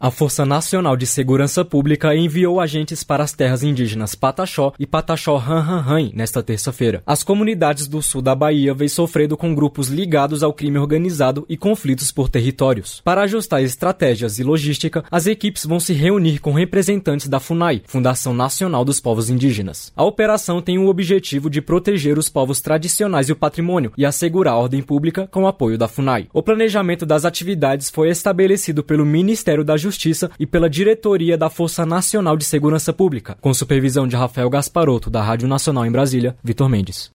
A Força Nacional de Segurança Pública enviou agentes para as terras indígenas Pataxó e Pataxó-Ranhanhã nesta terça-feira. As comunidades do sul da Bahia vêm sofrendo com grupos ligados ao crime organizado e conflitos por territórios. Para ajustar estratégias e logística, as equipes vão se reunir com representantes da FUNAI, Fundação Nacional dos Povos Indígenas. A operação tem o objetivo de proteger os povos tradicionais e o patrimônio e assegurar a ordem pública com o apoio da FUNAI. O planejamento das atividades foi estabelecido pelo Ministério da Justiça e pela diretoria da Força Nacional de Segurança Pública, com supervisão de Rafael Gasparotto, da Rádio Nacional em Brasília, Vitor Mendes.